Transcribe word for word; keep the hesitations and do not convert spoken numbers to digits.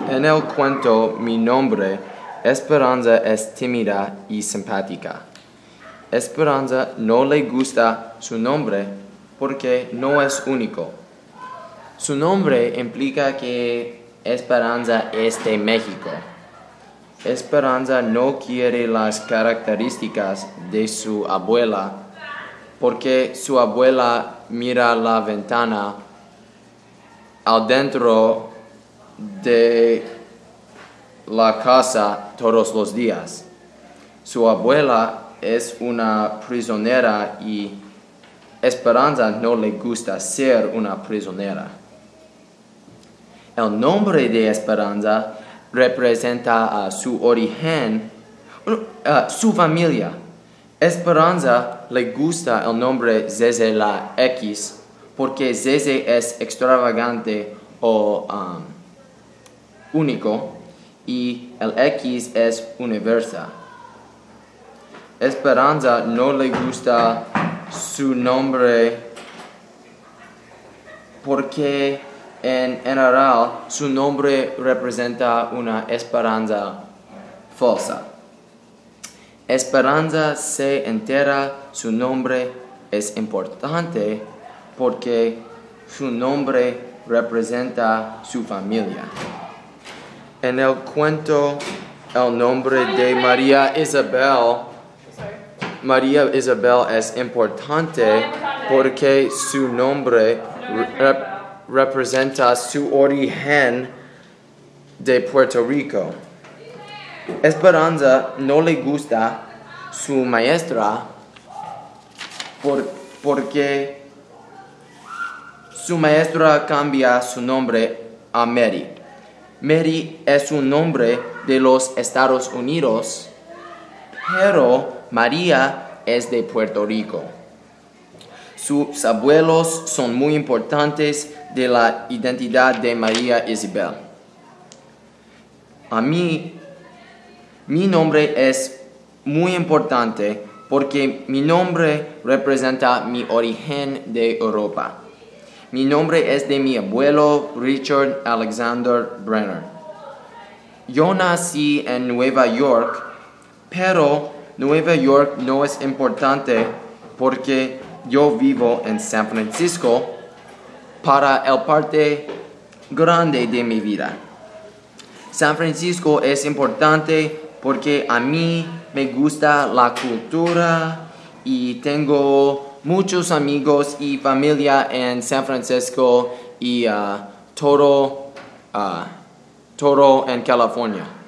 En el cuento Mi nombre, Esperanza es tímida y simpática. Esperanza no le gusta su nombre porque no es único. Su nombre implica que Esperanza es de México. Esperanza no quiere las características de su abuela porque su abuela mira la ventana adentro de la casa todos los días. Su abuela es una prisionera y Esperanza no le gusta ser una prisionera. El nombre de Esperanza representa a uh, su origen, uh, su familia. Esperanza le gusta el nombre Zeze la X porque Zeze es extravagante o um, único y el X es universal. Esperanza no le gusta su nombre porque en general su nombre representa una esperanza falsa. Esperanza se entera su nombre es importante porque su nombre representa su familia. En el cuento el nombre de María Isabel, María Isabel es importante porque su nombre rep- representa su origen de Puerto Rico. Esperanza no le gusta su maestra por, porque su maestra cambia su nombre a Mary. Mary es un nombre de los Estados Unidos, pero María es de Puerto Rico. Sus abuelos son muy importantes de la identidad de María Isabel. A mí, mi nombre es muy importante porque mi nombre representa mi origen de Europa. Mi nombre es de mi abuelo Richard Alexander Brenner. Yo nací en Nueva York, pero Nueva York no es importante porque yo vivo en San Francisco para el parte grande de mi vida. San Francisco es importante porque a mí me gusta la cultura y tengo muchos amigos y familia en San Francisco y uh, todo, uh, todo en California.